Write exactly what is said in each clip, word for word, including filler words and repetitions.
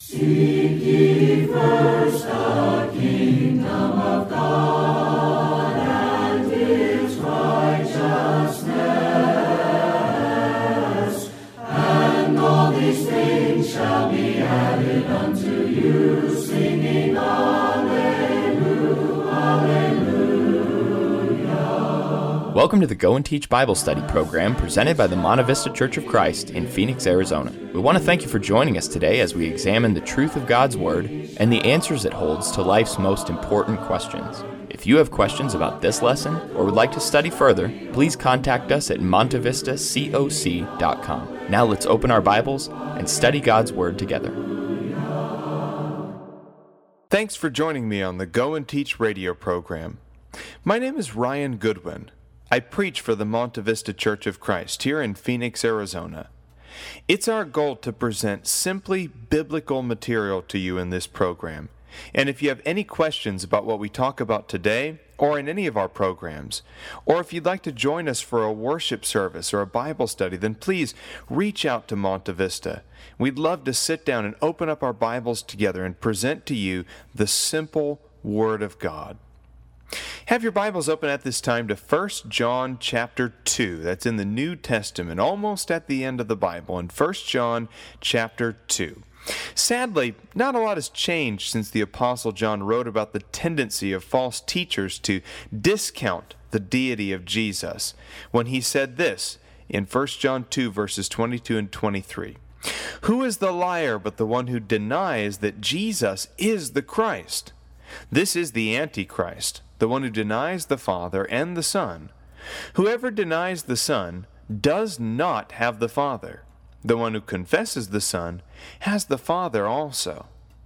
Seek ye first the kingdom of God and His righteousness, and all these things shall be added unto you, singing Alleluia, Alleluia. Welcome to the Go and Teach Bible Study program presented by the Monte Vista Church of Christ in Phoenix, Arizona. We want to thank you for joining us today as we examine the truth of God's Word and the answers it holds to life's most important questions. If you have questions about this lesson or would like to study further, please contact us at monte vista coc dot com. Now let's open our Bibles and study God's Word together. Thanks for joining me on the Go and Teach radio program. My name is Ryan Goodwin. I preach for the Monte Vista Church of Christ here in Phoenix, Arizona. It's our goal to present simply biblical material to you in this program. And if you have any questions about what we talk about today or in any of our programs, or if you'd like to join us for a worship service or a Bible study, then please reach out to Monte Vista. We'd love to sit down and open up our Bibles together and present to you the simple Word of God. Have your Bibles open at this time to First John chapter two. That's in the New Testament, almost at the end of the Bible, in First John chapter two. Sadly, not a lot has changed since the Apostle John wrote about the tendency of false teachers to discount the deity of Jesus when he said this in First John two, verses twenty-two and twenty-three. Who is the liar but the one who denies that Jesus is the Christ? This is the Antichrist, the one who denies the Father and the Son. Whoever denies the Son does not have the Father. The one who confesses the Son has the Father also.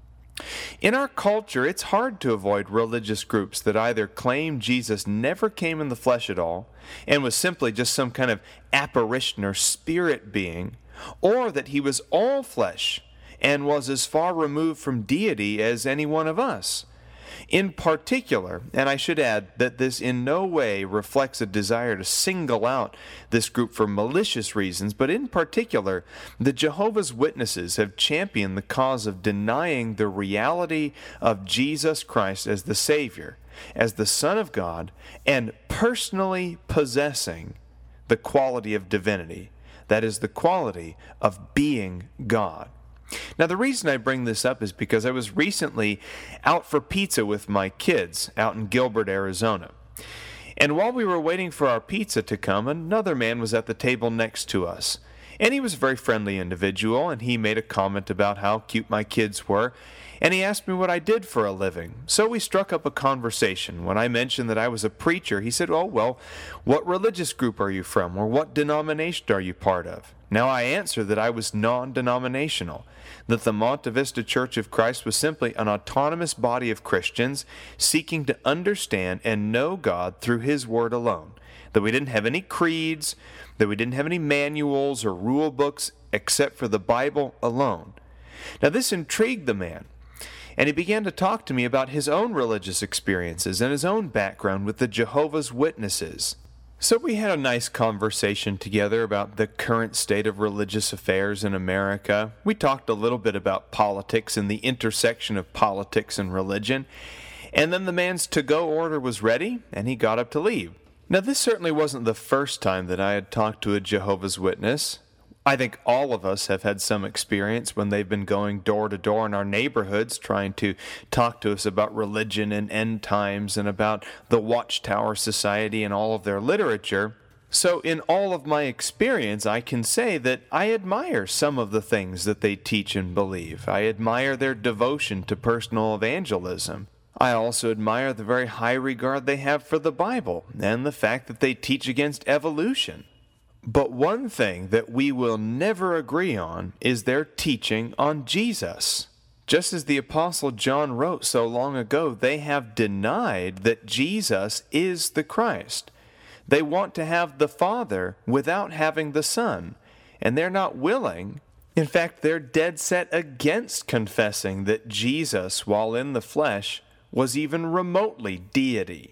In our culture, it's hard to avoid religious groups that either claim Jesus never came in the flesh at all and was simply just some kind of apparition or spirit being, or that he was all flesh and was as far removed from deity as any one of us. In particular, and I should add that this in no way reflects a desire to single out this group for malicious reasons, but in particular, the Jehovah's Witnesses have championed the cause of denying the reality of Jesus Christ as the Savior, as the Son of God, and personally possessing the quality of divinity, that is, the quality of being God. Now, the reason I bring this up is because I was recently out for pizza with my kids out in Gilbert, Arizona. And while we were waiting for our pizza to come, another man was at the table next to us. And he was a very friendly individual, and he made a comment about how cute my kids were, and he asked me what I did for a living. So we struck up a conversation. When I mentioned that I was a preacher, he said, oh, well, what religious group are you from, or what denomination are you part of? Now, I answered that I was non-denominational, that the Monte Vista Church of Christ was simply an autonomous body of Christians seeking to understand and know God through His Word alone, that we didn't have any creeds, that we didn't have any manuals or rule books except for the Bible alone. Now, this intrigued the man, and he began to talk to me about his own religious experiences and his own background with the Jehovah's Witnesses. So we had a nice conversation together about the current state of religious affairs in America. We talked a little bit about politics and the intersection of politics and religion. And then the man's to-go order was ready, and he got up to leave. Now, this certainly wasn't the first time that I had talked to a Jehovah's Witness. I think all of us have had some experience when they've been going door to door in our neighborhoods trying to talk to us about religion and end times and about the Watchtower Society and all of their literature. So in all of my experience, I can say that I admire some of the things that they teach and believe. I admire their devotion to personal evangelism. I also admire the very high regard they have for the Bible and the fact that they teach against evolution. But one thing that we will never agree on is their teaching on Jesus. Just as the Apostle John wrote so long ago, they have denied that Jesus is the Christ. They want to have the Father without having the Son, and they're not willing. In fact, they're dead set against confessing that Jesus, while in the flesh, was even remotely deity.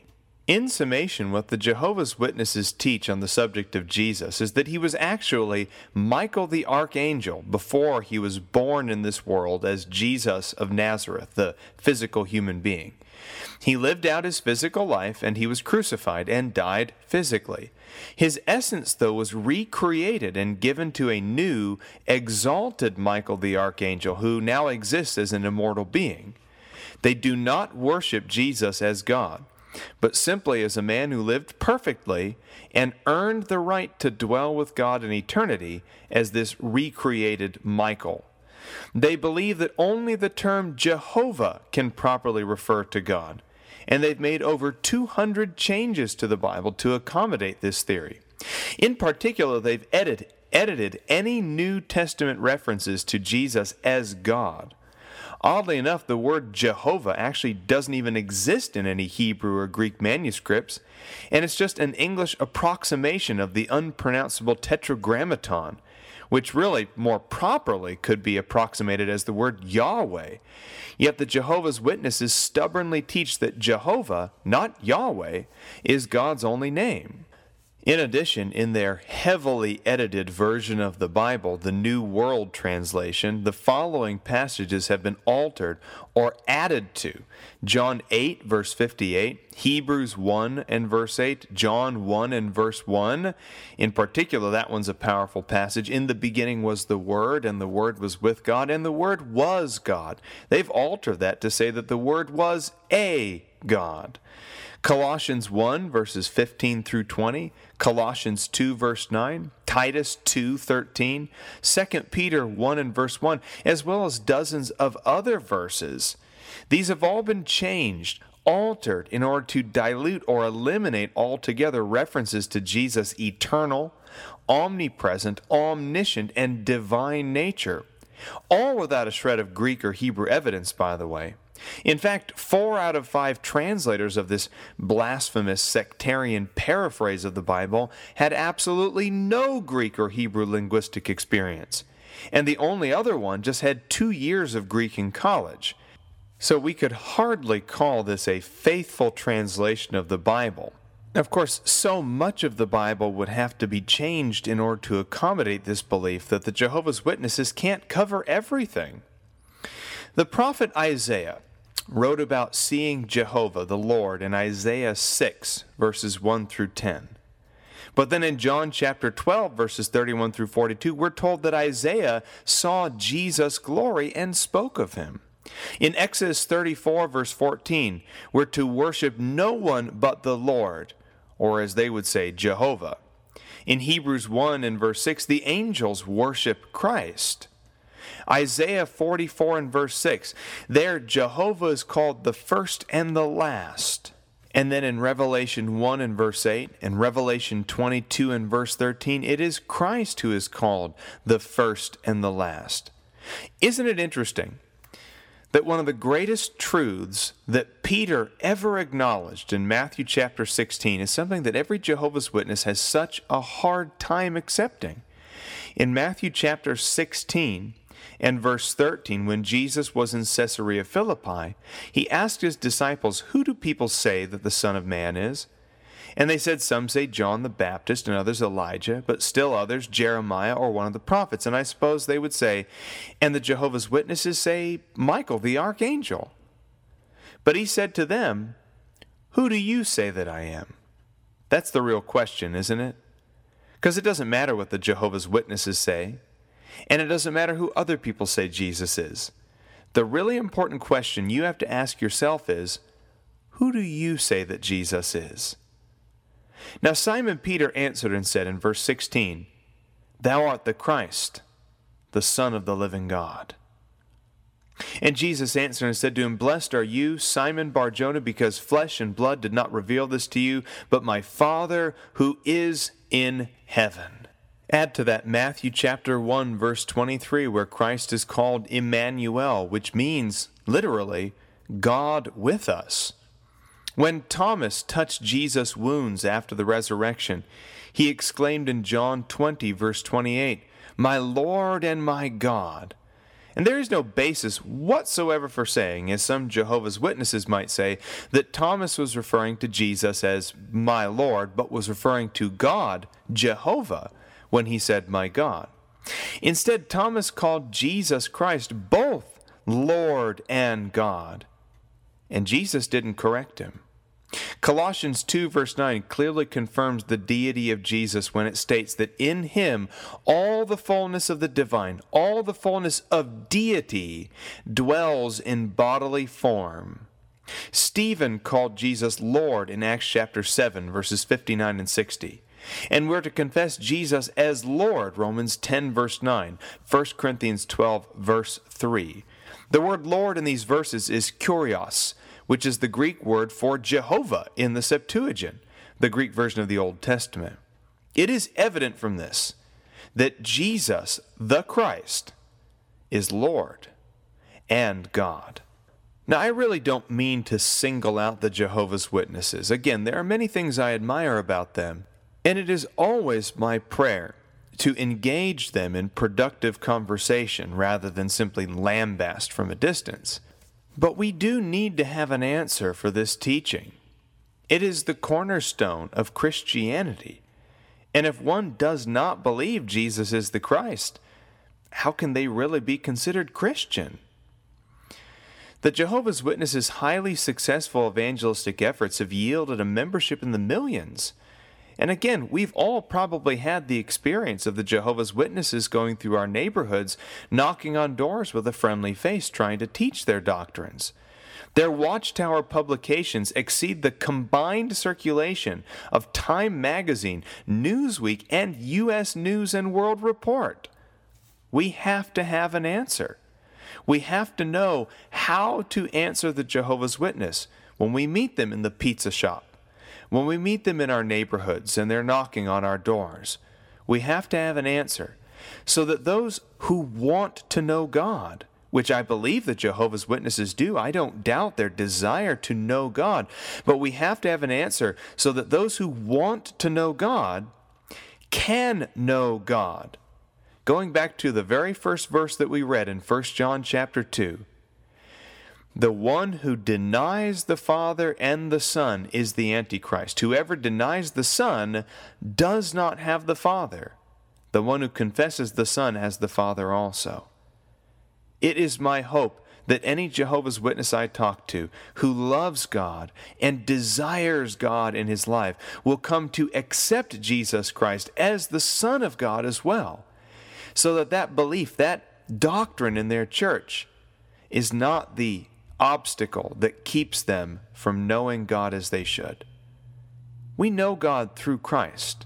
In summation, what the Jehovah's Witnesses teach on the subject of Jesus is that he was actually Michael the Archangel before he was born in this world as Jesus of Nazareth, the physical human being. He lived out his physical life, and he was crucified and died physically. His essence, though, was recreated and given to a new, exalted Michael the Archangel, who now exists as an immortal being. They do not worship Jesus as God, but simply as a man who lived perfectly and earned the right to dwell with God in eternity as this recreated Michael. They believe that only the term Jehovah can properly refer to God, and they've made over two hundred changes to the Bible to accommodate this theory. In particular, they've edit, edited any New Testament references to Jesus as God. Oddly enough, the word Jehovah actually doesn't even exist in any Hebrew or Greek manuscripts, and it's just an English approximation of the unpronounceable Tetragrammaton, which really more properly could be approximated as the word Yahweh. Yet the Jehovah's Witnesses stubbornly teach that Jehovah, not Yahweh, is God's only name. In addition, in their heavily edited version of the Bible, the New World Translation, the following passages have been altered or added to. John eight, verse fifty-eight, Hebrews one and verse eight, John one and verse one. In particular, that one's a powerful passage. In the beginning was the Word, and the Word was with God, and the Word was God. They've altered that to say that the Word was a God. Colossians one, verses fifteen through twenty, Colossians two, verse nine, Titus two, thirteen, Second Peter one and verse one, as well as dozens of other verses. These have all been changed, altered, in order to dilute or eliminate altogether references to Jesus' eternal, omnipresent, omniscient, and divine nature. All without a shred of Greek or Hebrew evidence, by the way. In fact, four out of five translators of this blasphemous sectarian paraphrase of the Bible had absolutely no Greek or Hebrew linguistic experience, and the only other one just had two years of Greek in college. So we could hardly call this a faithful translation of the Bible. Of course, so much of the Bible would have to be changed in order to accommodate this belief that the Jehovah's Witnesses can't cover everything. The prophet Isaiah wrote about seeing Jehovah, the Lord, in Isaiah six, verses one through ten. But then in John chapter twelve, verses thirty-one through forty-two, we're told that Isaiah saw Jesus' glory and spoke of him. In Exodus thirty-four, verse fourteen, we're to worship no one but the Lord, or as they would say, Jehovah. In Hebrews one and verse six, the angels worship Christ. Isaiah forty-four and verse six, there Jehovah is called the first and the last. And then in Revelation one and verse eight, and Revelation twenty-two and verse thirteen, it is Christ who is called the first and the last. Isn't it interesting that one of the greatest truths that Peter ever acknowledged in Matthew chapter sixteen is something that every Jehovah's Witness has such a hard time accepting? In Matthew chapter sixteen, and verse thirteen, when Jesus was in Caesarea Philippi, he asked his disciples, "Who do people say that the Son of Man is?" And they said, "Some say John the Baptist, and others Elijah, but still others Jeremiah or one of the prophets." And I suppose they would say, and the Jehovah's Witnesses say, Michael the Archangel. But he said to them, "Who do you say that I am?" That's the real question, isn't it? Because it doesn't matter what the Jehovah's Witnesses say. And it doesn't matter who other people say Jesus is. The really important question you have to ask yourself is, who do you say that Jesus is? Now Simon Peter answered and said in verse sixteen, "Thou art the Christ, the Son of the living God." And Jesus answered and said to him, "Blessed are you, Simon Bar-Jonah, because flesh and blood did not reveal this to you, but my Father who is in heaven." Add to that Matthew chapter one, verse twenty-three, where Christ is called Emmanuel, which means, literally, God with us. When Thomas touched Jesus' wounds after the resurrection, he exclaimed in John twenty, verse twenty-eight, "My Lord and my God." And there is no basis whatsoever for saying, as some Jehovah's Witnesses might say, that Thomas was referring to Jesus as my Lord, but was referring to God, Jehovah, when he said my God. Instead, Thomas called Jesus Christ both Lord and God, and Jesus didn't correct him. Colossians two verse nine clearly confirms the deity of Jesus when it states that in him all the fullness of the divine, all the fullness of deity dwells in bodily form. Stephen called Jesus Lord in Acts chapter seven verses fifty-nine and sixty. And we're to confess Jesus as Lord, Romans ten verse nine, First Corinthians twelve verse three. The word Lord in these verses is kurios, which is the Greek word for Jehovah in the Septuagint, the Greek version of the Old Testament. It is evident from this that Jesus, the Christ, is Lord and God. Now, I really don't mean to single out the Jehovah's Witnesses. Again, there are many things I admire about them, and it is always my prayer to engage them in productive conversation rather than simply lambast from a distance. But we do need to have an answer for this teaching. It is the cornerstone of Christianity. And if one does not believe Jesus is the Christ, how can they really be considered Christian? The Jehovah's Witnesses' highly successful evangelistic efforts have yielded a membership in the millions. And again, we've all probably had the experience of the Jehovah's Witnesses going through our neighborhoods, knocking on doors with a friendly face, trying to teach their doctrines. Their Watchtower publications exceed the combined circulation of Time Magazine, Newsweek, and U S News and World Report. We have to have an answer. We have to know how to answer the Jehovah's Witness when we meet them in the pizza shop, when we meet them in our neighborhoods and they're knocking on our doors. We have to have an answer so that those who want to know God, which I believe the Jehovah's Witnesses do, I don't doubt their desire to know God, but we have to have an answer so that those who want to know God can know God. Going back to the very first verse that we read in First John chapter two, the one who denies the Father and the Son is the Antichrist. Whoever denies the Son does not have the Father. The one who confesses the Son has the Father also. It is my hope that any Jehovah's Witness I talk to who loves God and desires God in his life will come to accept Jesus Christ as the Son of God as well, so that that belief, that doctrine in their church is not the obstacle that keeps them from knowing God as they should. We know God through Christ.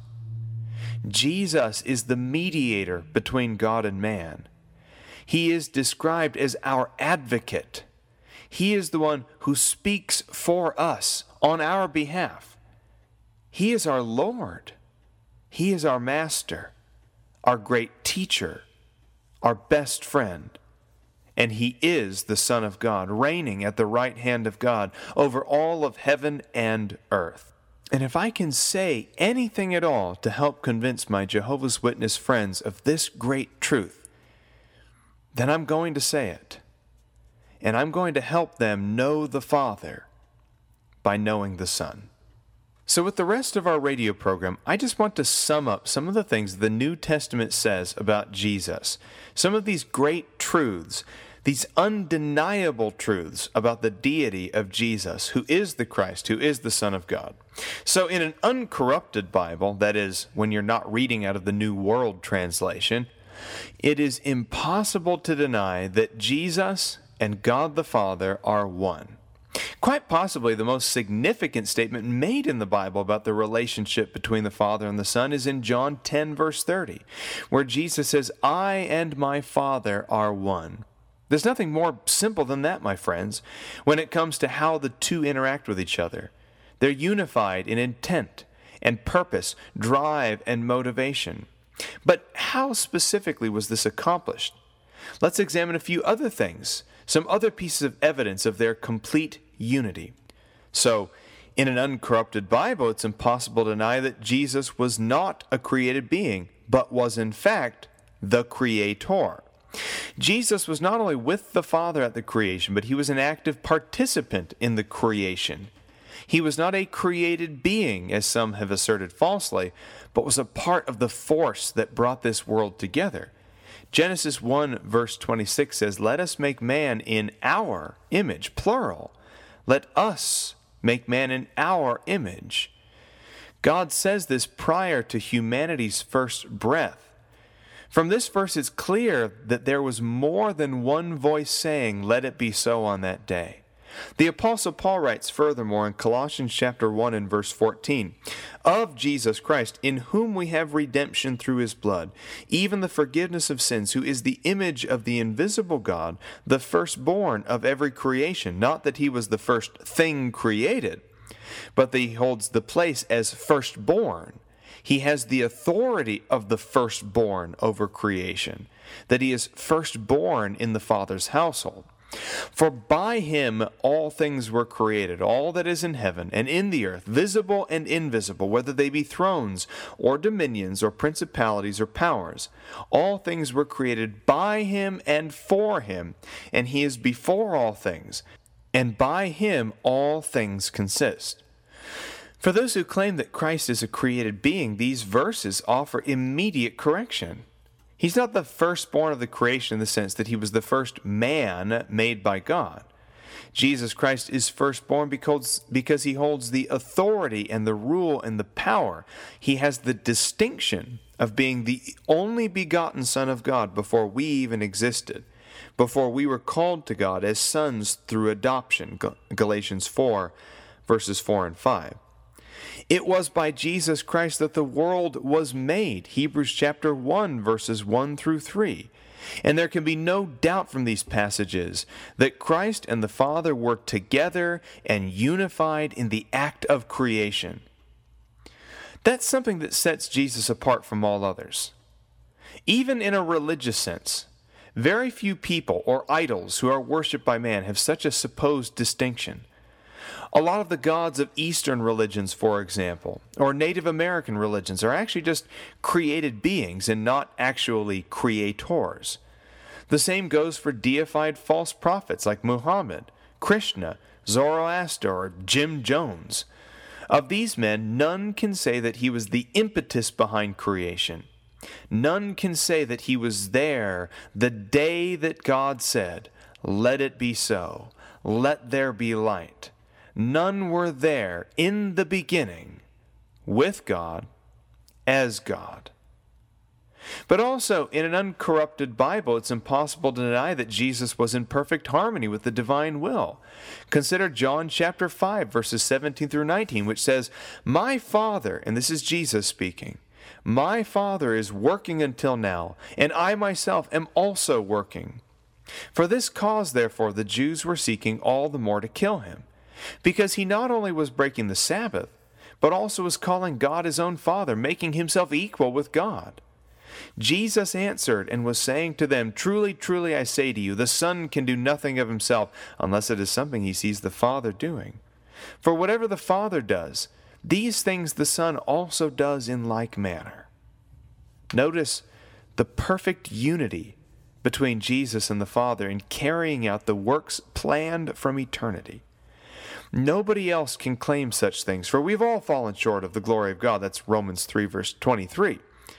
Jesus is the mediator between God and man. He is described as our advocate. He is the one who speaks for us on our behalf. He is our Lord. He is our master, our great teacher, our best friend. And he is the Son of God, reigning at the right hand of God over all of heaven and earth. And if I can say anything at all to help convince my Jehovah's Witness friends of this great truth, then I'm going to say it. And I'm going to help them know the Father by knowing the Son. So with the rest of our radio program, I just want to sum up some of the things the New Testament says about Jesus. Some of these great truths, these undeniable truths about the deity of Jesus, who is the Christ, who is the Son of God. So in an uncorrupted Bible, that is, when you're not reading out of the New World Translation, it is impossible to deny that Jesus and God the Father are one. Quite possibly the most significant statement made in the Bible about the relationship between the Father and the Son is in John ten, verse thirty, where Jesus says, I and my Father are one. There's nothing more simple than that, my friends, when it comes to how the two interact with each other. They're unified in intent and purpose, drive and motivation. But how specifically was this accomplished? Let's examine a few other things, some other pieces of evidence of their complete unity. So, in an uncorrupted Bible, it's impossible to deny that Jesus was not a created being, but was in fact the Creator. Jesus was not only with the Father at the creation, but he was an active participant in the creation. He was not a created being, as some have asserted falsely, but was a part of the force that brought this world together. Genesis one verse twenty-six says, "Let us make man in our image," plural. Let us make man in our image. God says this prior to humanity's first breath. From this verse, it's clear that there was more than one voice saying, "Let it be so" on that day. The Apostle Paul writes furthermore in Colossians chapter one and verse fourteen, "Of Jesus Christ, in whom we have redemption through his blood, even the forgiveness of sins, who is the image of the invisible God, the firstborn of every creation." Not that he was the first thing created, but that he holds the place as firstborn. He has the authority of the firstborn over creation, that he is firstborn in the Father's household. "For by him all things were created, all that is in heaven and in the earth, visible and invisible, whether they be thrones or dominions or principalities or powers. All things were created by him and for him, and he is before all things, and by him all things consist." For those who claim that Christ is a created being, these verses offer immediate correction. He's not the firstborn of the creation in the sense that he was the first man made by God. Jesus Christ is firstborn because, because he holds the authority and the rule and the power. He has the distinction of being the only begotten Son of God before we even existed, before we were called to God as sons through adoption, Galatians four, verses four and five. It was by Jesus Christ that the world was made, Hebrews chapter one, verses one through three. And there can be no doubt from these passages that Christ and the Father were together and unified in the act of creation. That's something that sets Jesus apart from all others. Even in a religious sense, very few people or idols who are worshipped by man have such a supposed distinction. A lot of the gods of Eastern religions, for example, or Native American religions, are actually just created beings and not actually creators. The same goes for deified false prophets like Muhammad, Krishna, Zoroaster, or Jim Jones. Of these men, none can say that he was the impetus behind creation. None can say that he was there the day that God said, "Let it be so, let there be light." None were there in the beginning with God as God. But also, in an uncorrupted Bible, it's impossible to deny that Jesus was in perfect harmony with the divine will. Consider John chapter five, verses seventeen through nineteen, which says, "My Father," and this is Jesus speaking, "My Father is working until now, and I myself am also working. For this cause, therefore, the Jews were seeking all the more to kill him, because he not only was breaking the Sabbath, but also was calling God his own Father, making himself equal with God. Jesus answered and was saying to them, 'Truly, truly, I say to you, the Son can do nothing of himself unless it is something he sees the Father doing. For whatever the Father does, these things the Son also does in like manner.'" Notice the perfect unity between Jesus and the Father in carrying out the works planned from eternity. Nobody else can claim such things, for we've all fallen short of the glory of God. That's Romans three, verse twenty-three.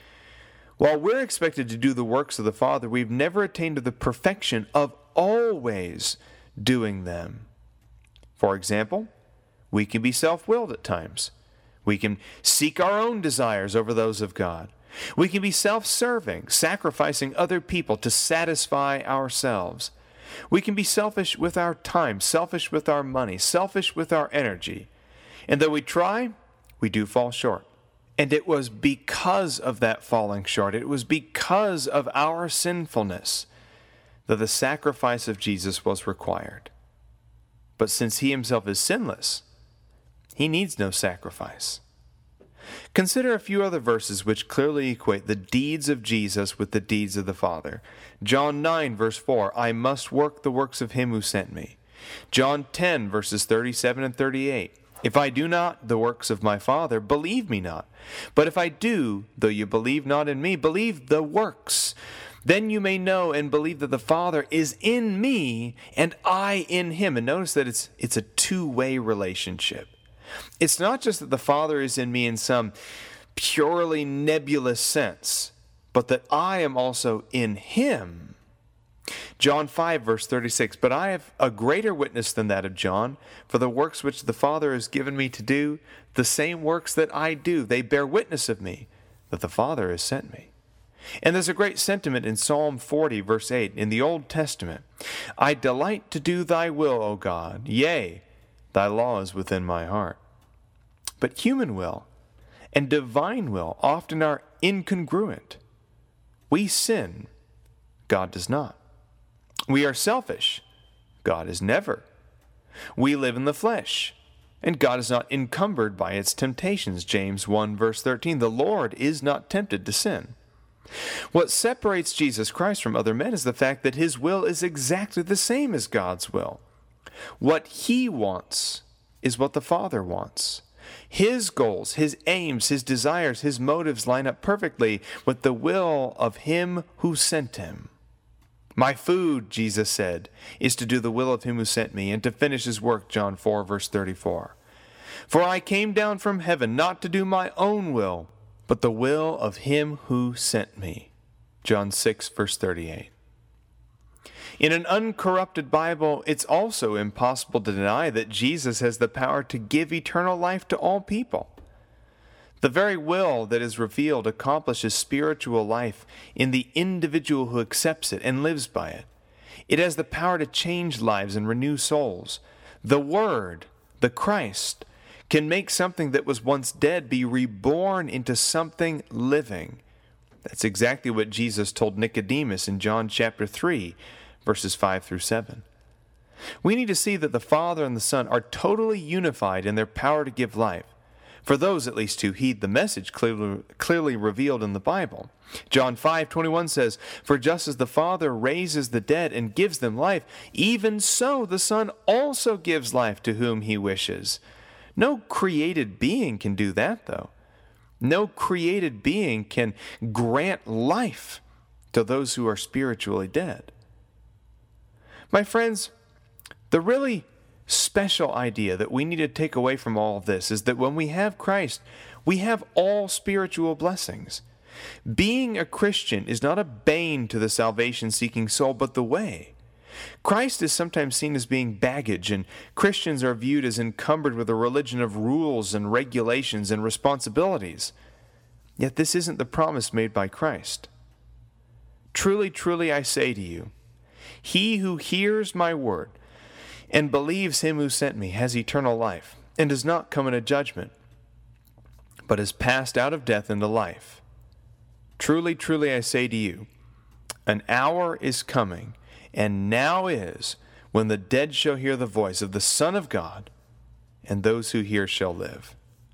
While we're expected to do the works of the Father, we've never attained to the perfection of always doing them. For example, we can be self-willed at times. We can seek our own desires over those of God. We can be self-serving, sacrificing other people to satisfy ourselves. We can be selfish with our time, selfish with our money, selfish with our energy. And though we try, we do fall short. And it was because of that falling short, it was because of our sinfulness that the sacrifice of Jesus was required. But since he himself is sinless, he needs no sacrifice. Consider a few other verses which clearly equate the deeds of Jesus with the deeds of the Father. John nine, verse four, "I must work the works of him who sent me." John ten, verses thirty-seven and thirty-eight, "If I do not the works of my Father, believe me not. But if I do, though you believe not in me, believe the works, Then you may know and believe that the Father is in me and I in him. And notice that it's it's a two-way relationship. It's not just that the Father is in me in some purely nebulous sense, but that I am also in him. John five, verse thirty-six, but I have a greater witness than that of John, for the works which the Father has given me to do, the same works that I do, they bear witness of me, that the Father has sent me. And there's a great sentiment in Psalm forty, verse eight, in the Old Testament. I delight to do thy will, O God, yea, thy law is within my heart. But human will and divine will often are incongruent. We sin, God does not. We are selfish, God is never. We live in the flesh, and God is not encumbered by its temptations. James one, verse thirteen, the Lord is not tempted to sin. What separates Jesus Christ from other men is the fact that his will is exactly the same as God's will. What he wants is what the Father wants. His goals, his aims, his desires, his motives line up perfectly with the will of him who sent him. My food, Jesus said, is to do the will of him who sent me and to finish his work, John four, verse thirty-four. For I came down from heaven not to do my own will, but the will of him who sent me. John six, verse thirty-eight. In an uncorrupted Bible, it's also impossible to deny that Jesus has the power to give eternal life to all people. The very will that is revealed accomplishes spiritual life in the individual who accepts it and lives by it. It has the power to change lives and renew souls. The Word, the Christ, can make something that was once dead be reborn into something living. That's exactly what Jesus told Nicodemus in John chapter three, verses five through seven. We need to see that the Father and the Son are totally unified in their power to give life, for those at least who heed the message clearly, clearly revealed in the Bible. John five twenty-one says, for just as the Father raises the dead and gives them life, even so the Son also gives life to whom he wishes. No created being can do that, though. No created being can grant life to those who are spiritually dead. My friends, the really special idea that we need to take away from all of this is that when we have Christ, we have all spiritual blessings. Being a Christian is not a bane to the salvation-seeking soul, but the way. Christ is sometimes seen as being baggage, and Christians are viewed as encumbered with a religion of rules and regulations and responsibilities. Yet this isn't the promise made by Christ. Truly, truly, I say to you, he who hears my word and believes him who sent me has eternal life, and does not come into judgment, but is passed out of death into life. Truly, truly, I say to you, an hour is coming, and now is, when the dead shall hear the voice of the Son of God, and those who hear shall live.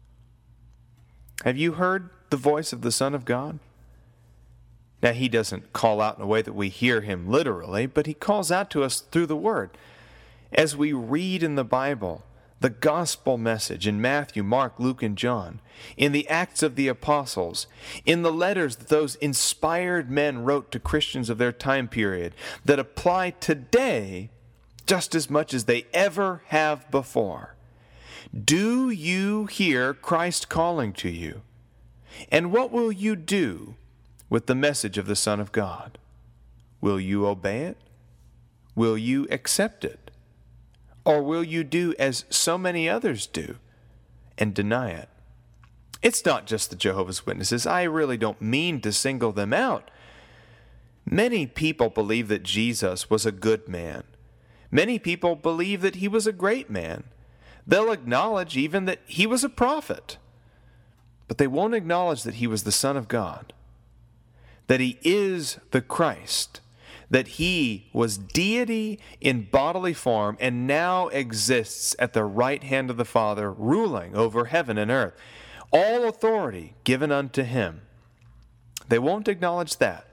Have you heard the voice of the Son of God? Now, he doesn't call out in a way that we hear him literally, but he calls out to us through the Word. As we read in the Bible, the gospel message in Matthew, Mark, Luke, and John, in the Acts of the Apostles, in the letters that those inspired men wrote to Christians of their time period that apply today just as much as they ever have before. Do you hear Christ calling to you? And what will you do with the message of the Son of God? Will you obey it? Will you accept it? Or will you do as so many others do and deny it? It's not just the Jehovah's Witnesses. I really don't mean to single them out. Many people believe that Jesus was a good man. Many people believe that he was a great man. They'll acknowledge even that he was a prophet. But they won't acknowledge that he was the Son of God, that he is the Christ, that he was deity in bodily form and now exists at the right hand of the Father, ruling over heaven and earth. All authority given unto him. They won't acknowledge that.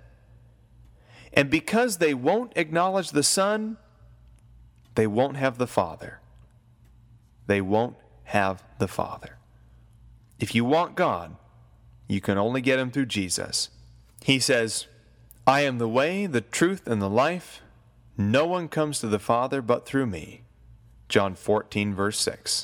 And because they won't acknowledge the Son, they won't have the Father. They won't have the Father. If you want God, you can only get him through Jesus. He says, I am the way, the truth, and the life. No one comes to the Father but through me. John fourteen, verse six.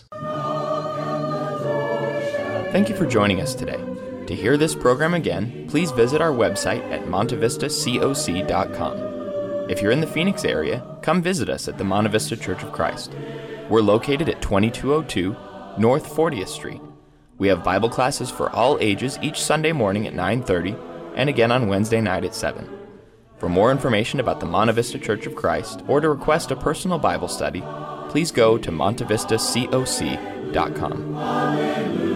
Thank you for joining us today. To hear this program again, please visit our website at monte vista coc dot com. If you're in the Phoenix area, come visit us at the Monte Vista Church of Christ. We're located at twenty-two oh two North fortieth Street. We have Bible classes for all ages each Sunday morning at nine thirty and again on Wednesday night at seven. For more information about the Monte Vista Church of Christ or to request a personal Bible study, please go to monte vista coc dot com.